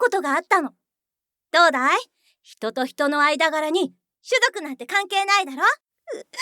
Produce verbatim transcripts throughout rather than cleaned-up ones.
ことがあったの。どうだい？人と人の間柄に種族なんて関係ないだろ？そんなことが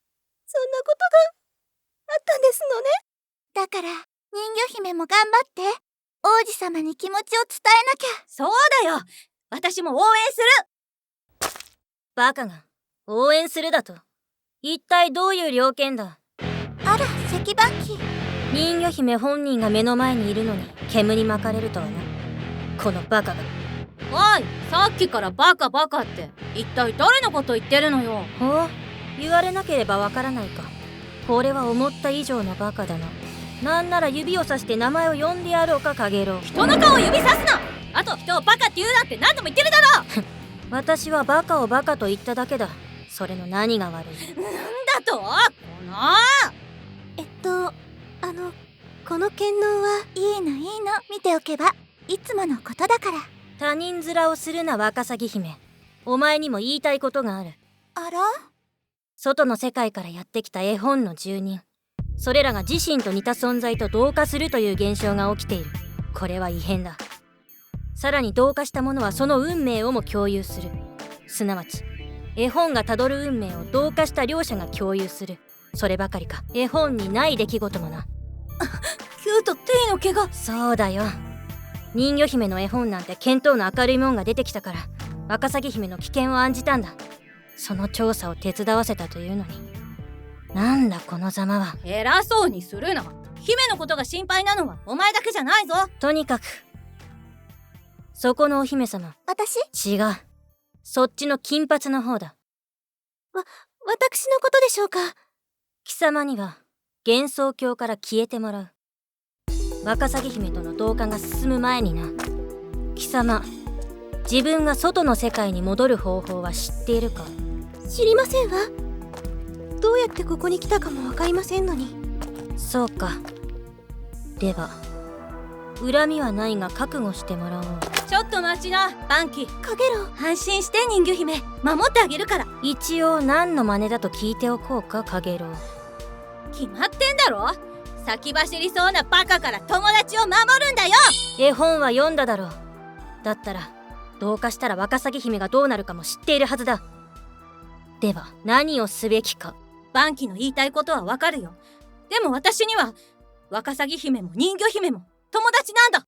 あったんですのね。 だから人魚姫も頑張って王子様に気持ちを伝えなきゃ。 そうだよ、私も応援する。 バカが応援するだと？一体どういう了見だ？ あら、石板機。 人魚姫本人が目の前にいるのに煙に巻かれるとはな。このバカが。 おい、さっきからバカバカって一体誰のこと言ってるのよ。 ほう、言われなければわからないか。これは思った以上のバカだな。なんなら指をさして名前を呼んでやろうか、カゲロウ。 人の顔を指さすな。あと人をバカって言うなって何度も言ってるだろ。 私はバカをバカと言っただけだ。それの何が悪い？ なんだと？このえっとあのこの剣能はいいのいいの、見ておけばいつものことだから。 他人面をするな、ワカサギ姫。お前にも言いたいことがある。 あら？ 外の世界からやってきた絵本の住人、それらが自身と似た存在と同化するという現象が起きている。これは異変だ。さらに同化した者はその運命をも共有する。すなわち絵本がたどる運命を同化した両者が共有する。そればかりか、絵本にない出来事もな。 キューとテイの怪我。 そうだよ。人魚姫の絵本なんて見当の明るいもんが出てきたから、ワカサギ姫の危険を案じたんだ。その調査を手伝わせたというのに、なんだこのざまは。 偉そうにするな。姫のことが心配なのはお前だけじゃないぞ。 とにかくそこのお姫様。 私？ 違う、そっちの金髪の方だ。 わ、私のことでしょうか？ 貴様には幻想郷から消えてもらう。ワカサギ姫との同化が進む前にな。貴様、自分が外の世界に戻る方法は知っているか？ 知りませんわ。どうやってここに来たかもわかりませんのに。 そうか。では恨みはないが覚悟してもらおう。 ちょっと待ちな、バンキ。 カゲロウ。 安心して人魚姫、守ってあげるから。 一応何の真似だと聞いておこうか、カゲロウ。 決まってんだろ。先走りそうなバカから友達を守るんだよ。 絵本は読んだだろう。だったら同化したらワカサギ姫がどうなるかも知っているはずだ。では何をすべきか。 バンキの言いたいことはわかるよ。でも私にはワカサギ姫も人魚姫も友達なんだ。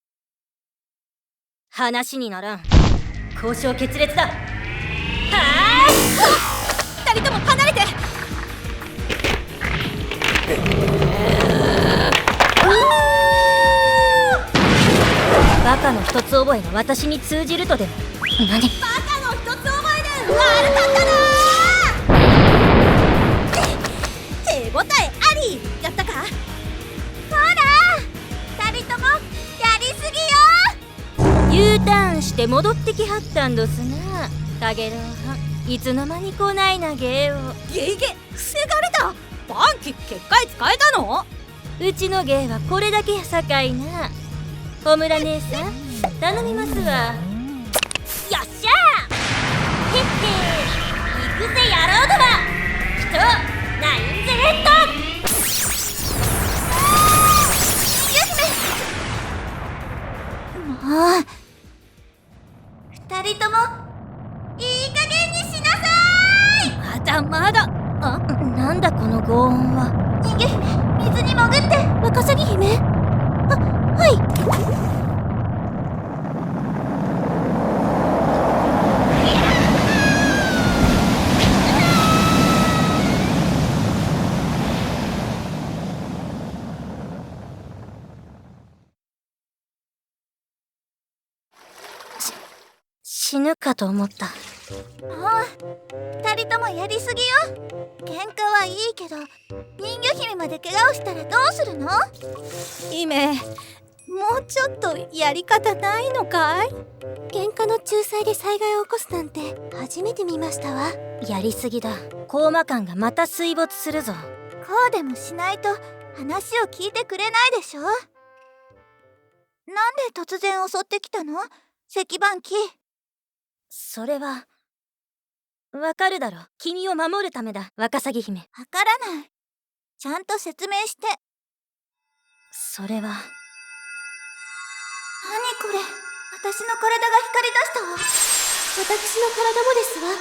話にならん。交渉決裂だ。はあ！二人とも離れて。 バカの一つ覚えが私に通じるとでも。何？バカの一つ覚えで悪かったなー。手応えありやったか？ ほら、二人ともやりすぎよ。 U ターンして戻ってきはったんどすな、カゲロウはん。いつの間に来ないな芸を。 ゲイゲ防がれた。バンキ結界使えたの？ うちの芸はこれだけやさかいな。小村姉さん頼みますわ。よっしゃー。へって行くぜ野郎ども。人ナインゼレット。 もう二人ともいい加減にしなさい。まだまだ。 あ、なんだこの轟音は。 人魚姫、水に潜って。ワカサギ姫？あ、はい。 死ぬかと思った。 もう二人ともやりすぎよ。喧嘩はいいけど人魚姫まで怪我をしたらどうするの？ 姫、もうちょっとやり方ないのかい？ 喧嘩の仲裁で災害を起こすなんて初めて見ましたわ。 やりすぎだ。コーマ感がまた水没するぞ。こうでもしないと話を聞いてくれないでしょ。なんで突然襲ってきたの？石板機。 それはわかるだろ。君を守るためだ、ワカサギ姫。 わからない。ちゃんと説明して。 それは。 何これ？ 私の体が光り出したわ。 私の体もですわ。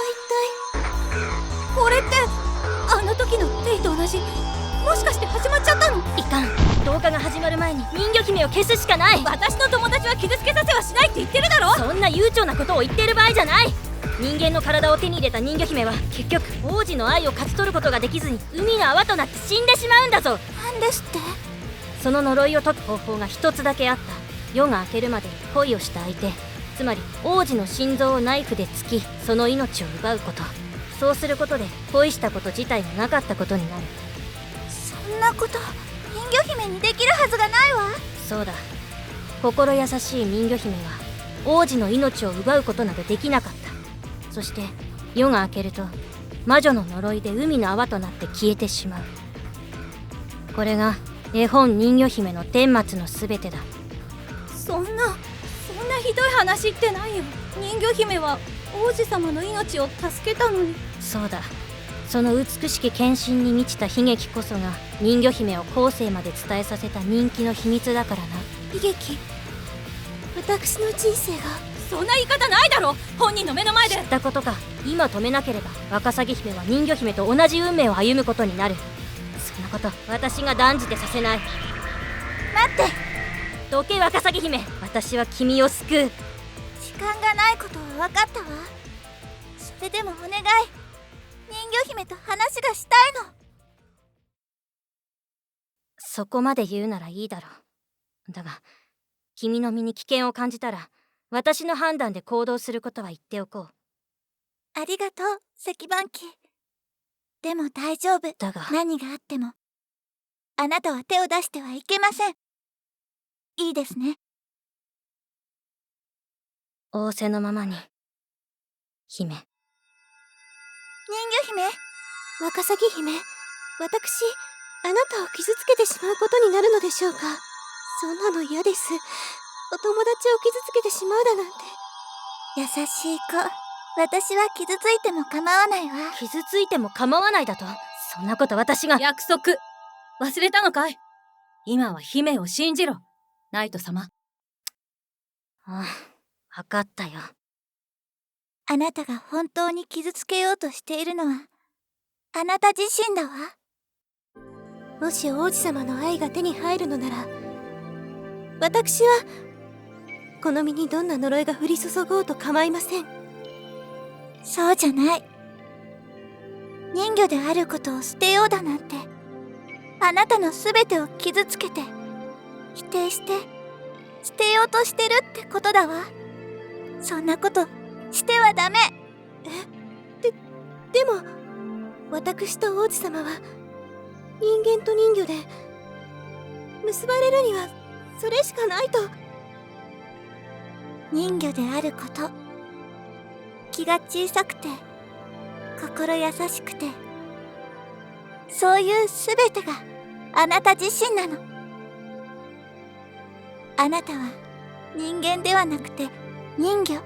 これは一体。これってあの時のテイと同じ。もしかして始まっちゃったの？ いかん。同化が始まる前に人魚姫を消すしかない。 私の友達は傷つけさせはしないって言ってるだろ。 そんな悠長なことを言ってる場合じゃない。人間の体を手に入れた人魚姫は結局王子の愛を勝ち取ることができずに海の泡となって死んでしまうんだぞ。 なんですって？ その呪いを解く方法が一つだけあった。夜が明けるまでに恋をした相手、つまり王子の心臓をナイフで突きその命を奪うこと。そうすることで恋したこと自体がなかったことになる。 そんなこと人魚姫にできるはずがないわ。 そうだ。心優しい人魚姫は王子の命を奪うことなどできなかった。そして夜が明けると魔女の呪いで海の泡となって消えてしまう。これが絵本人魚姫の顛末のすべてだ。 そんなそんなひどい話ってないよ。人魚姫は王子様の命を助けたのに。 そうだ。その美しき献身に満ちた悲劇こそが人魚姫を後世まで伝えさせた人気の秘密だからな。 悲劇？私の人生が？そんな言い方ないだろ。本人の目の前で。 知ったことか。今止めなければワカサギ姫は人魚姫と同じ運命を歩むことになる。そんなこと私が断じてさせない。 待って。 どけワカサギ姫。私は君を救う。 時間がないことは分かったわ。それでもお願い。人魚姫と話がしたいの。 そこまで言うならいいだろう。だが君の身に危険を感じたら私の判断で行動することは言っておこう。 ありがとう石板機。でも大丈夫。 だが何があってもあなたは手を出してはいけません。いいですね。 仰せのままに姫。 人魚姫、 ワカサギ姫、私あなたを傷つけてしまうことになるのでしょうか。そんなの嫌です。お友達を傷つけてしまうだなんて。 優しい子。私は傷ついても構わないわ。 傷ついても構わないだと？そんなこと私が。 約束忘れたのかい？今は姫を信じろ、ナイト様。 ああ、分かったよ。 あなたが本当に傷つけようとしているのはあなた自身だわ。 もし王子様の愛が手に入るのなら、私はこの身にどんな呪いが降り注ごうと構いません。 そうじゃない。人魚であることを捨てようだなんて、あなたの全てを傷つけて否定して捨てようとしてるってことだわ。そんなことしてはダメ。 え、で、でも私と王子様は人間と人魚で結ばれるにはそれしかないと。 人魚であること、気が小さくて心優しくて、そういうすべてがあなた自身なの。あなたは人間ではなくて人魚。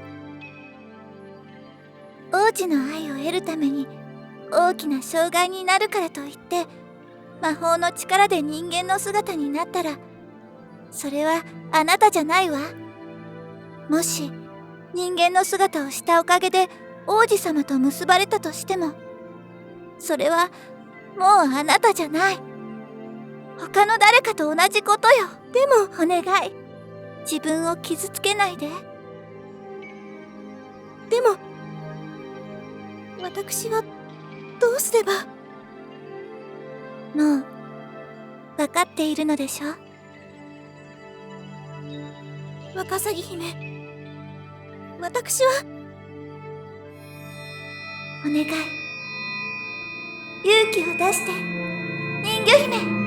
王子の愛を得るために大きな障害になるからといって魔法の力で人間の姿になったら、それはあなたじゃないわ。もし人間の姿をしたおかげで王子様と結ばれたとしても、それはもうあなたじゃない。他の誰かと同じことよ。でもお願い、自分を傷つけないで。 でも私はどうすれば。 もう分かっているのでしょ。 ワカサギ姫、私はお願い、勇気を出して人魚姫。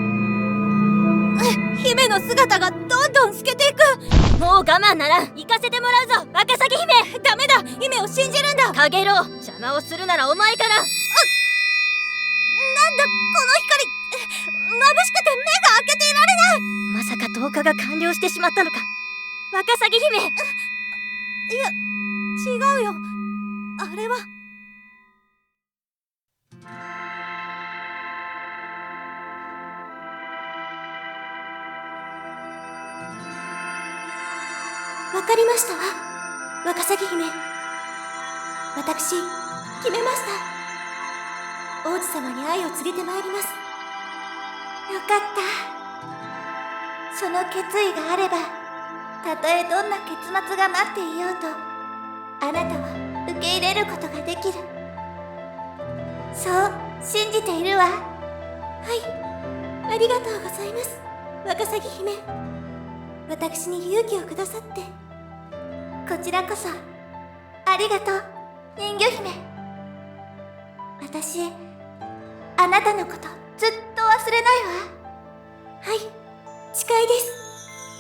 姫の姿がどんどん透けていく。 もう我慢ならん。行かせてもらうぞワカサギ姫。 ダメだ、姫を信じるんだ。 カゲロウ、邪魔をするならお前から。 なんだこの光、眩しくて目が開けていられない。 まさか同化が完了してしまったのかワカサギ姫。 いや、違うよ。あれはわかりましたわ、若咲姫。私決めました。王子様に愛を告げてまいります。 よかった。その決意があれば、たとえどんな結末が待っていようと、あなたは受け入れることができる。そう信じているわ。 はい、ありがとうございます、若咲姫。私に勇気をくださって。 こちらこそありがとう、人魚姫。私あなたのことずっと忘れないわ。 はい、誓いです、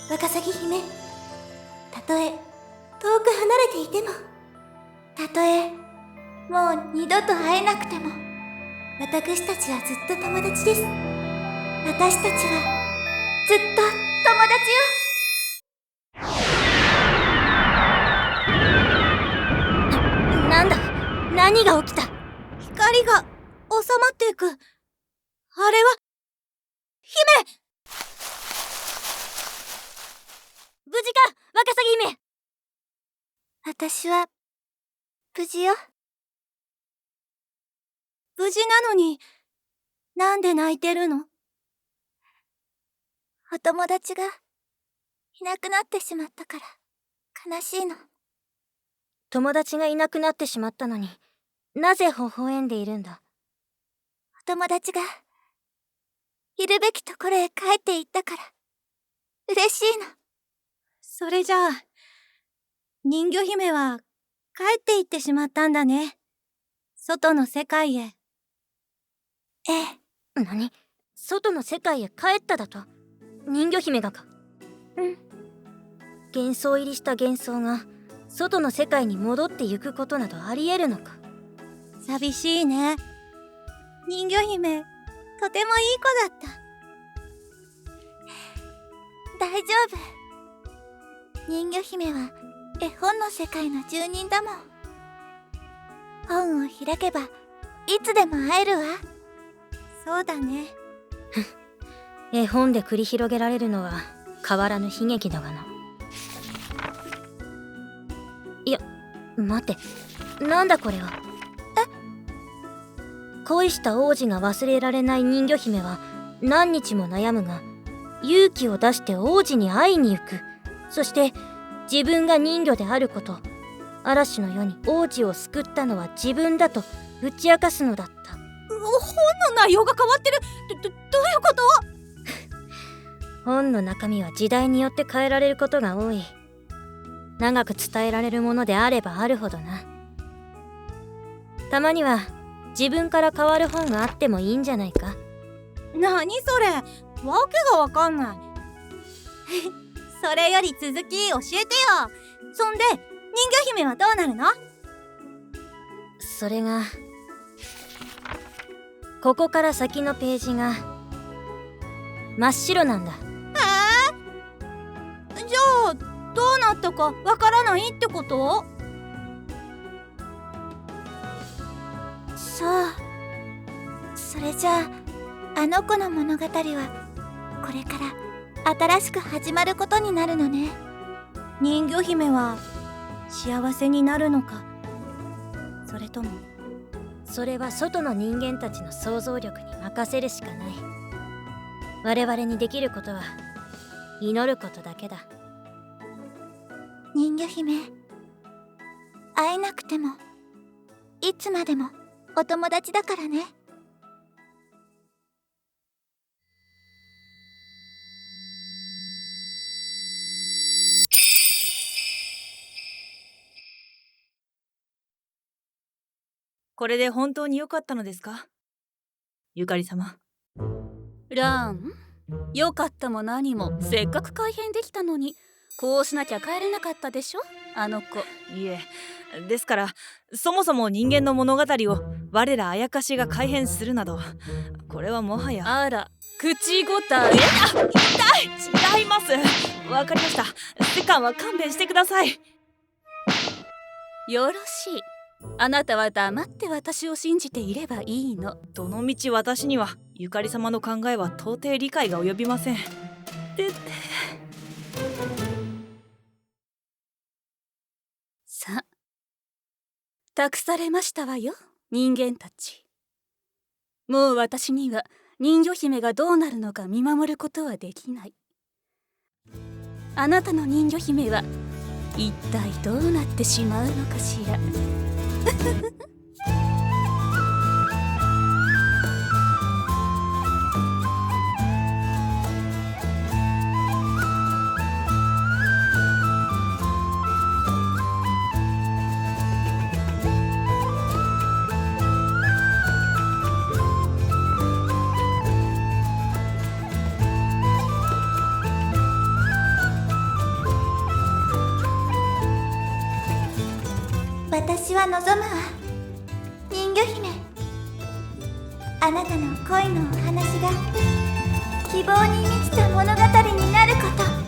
若咲姫。たとえ遠く離れていても、 たとえもう二度と会えなくても、 私たちはずっと友達です。 私たちはずっと友達よ。 なんだ、何が起きた？ 光が収まっていく。あれは姫。 無事か、若咲姫。 私は無事よ。 無事なのに、なんで泣いてるの？ お友達がいなくなってしまったから悲しいの。 友達がいなくなってしまったのに、なぜ微笑んでいるんだ？ お友達がいるべきところへ帰っていったから嬉しいの。 それじゃあ、人魚姫は帰っていってしまったんだね。外の世界へ。 ええ。 何？外の世界へ帰っただと？人魚姫がか？ うん。 幻想入りした幻想が外の世界に戻ってゆくことなどありえるのか？ 寂しいね。人魚姫、とてもいい子だった。 大丈夫。人魚姫は絵本の世界の住人だもん。本を開けばいつでも会えるわ。 そうだね。 絵本で繰り広げられるのは変わらぬ悲劇だがな。いや、待って、なんだこれは。え？恋した王子が忘れられない人魚姫は何日も悩むが、勇気を出して王子に会いに行く。そして自分が人魚であること、嵐の世に王子を救ったのは自分だと打ち明かすのだった。 本の内容が変わってる。ど、ど、どういうこと？ 本の中身は時代によって変えられることが多い。長く伝えられるものであればあるほどな。たまには自分から変わる本があってもいいんじゃないか。 なにそれ、わけがわかんない。それより続き教えてよ。そんで人魚姫はどうなるの？ それが、ここから先のページが真っ白なんだ。 えー、じゃあどうなったかわからないってこと？ そう。それじゃあ、あの子の物語はこれから新しく始まることになるのね。 人魚姫は幸せになるのか、それとも。 それは外の人間たちの想像力に任せるしかない。我々にできることは祈ることだけだ。 人魚姫、会えなくてもいつまでもお友達だからね。 これで本当に良かったのですか、ゆかり様。 ラン、良かったも何もせっかく改変できたのに、こうしなきゃ帰れなかったでしょ、あの子。 いえ、ですからそもそも人間の物語を我らあやかしが改変するなど、これはもはや。 あら、口答え。 あ、痛い。違います。わかりました。世間は勘弁してください。 よろしい。あなたは黙って私を信じていればいいの。 どのみち私にはゆかり様の考えは到底理解が及びません。で託されましたわよ、人間たち。もう私には人魚姫がどうなるのか見守ることはできない。あなたの人魚姫は一体どうなってしまうのかしら。 私は望むわ、人魚姫。あなたの恋のお話が希望に満ちた物語になること。